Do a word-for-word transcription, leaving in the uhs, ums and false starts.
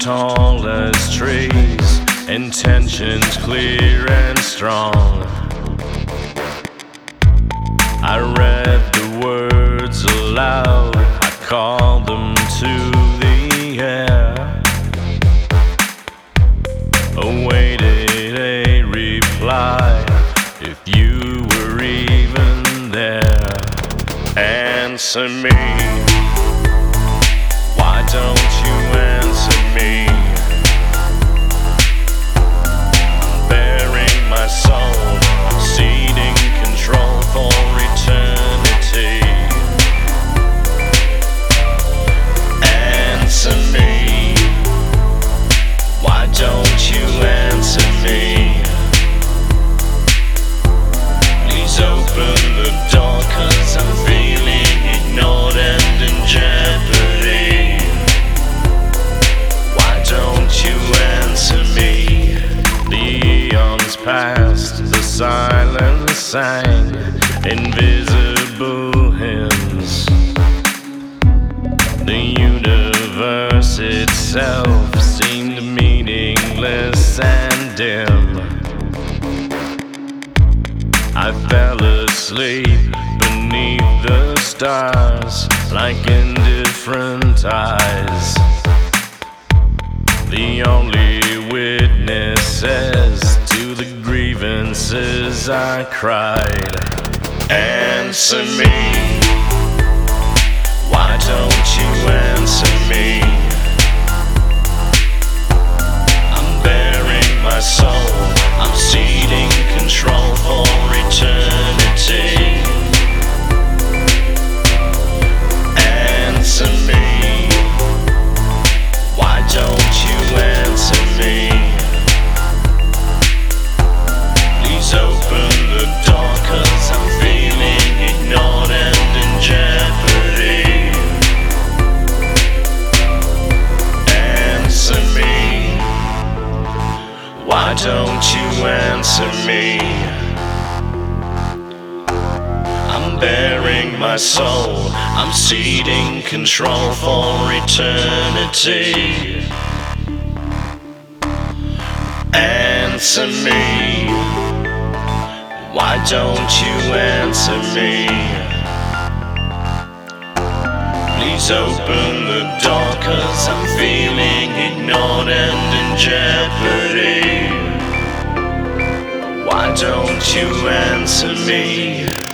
tall as trees, intentions clear and strong. I read the words aloud, I called them to the air, awaited a reply, if you were even there. Answer me, why don't you answer me? I'm bearing my soul, ceding control for eternity. Answer me, why don't you answer me? Please open the door, 'cause I'm feeling ignored and in jeopardy. Why don't you answer me? The eons passed, the silence sang invisible hymns. The universe itself seemed meaningless and dim. I fell asleep beneath the stars like indifferent eyes. The only witnesses to the grievances I cried. Answer me, why don't you answer me? I'm bearing my soul, I'm ceding control for eternity. Answer me, why don't you answer me? Please open the door, 'cause I'm feeling ignored and in jeopardy. Answer me, why don't you answer me? I'm bearing my soul, I'm ceding control for eternity. Answer me, why don't you answer me? Please open the door, 'cause I'm feeling ignored and in jeopardy. Why don't you answer me?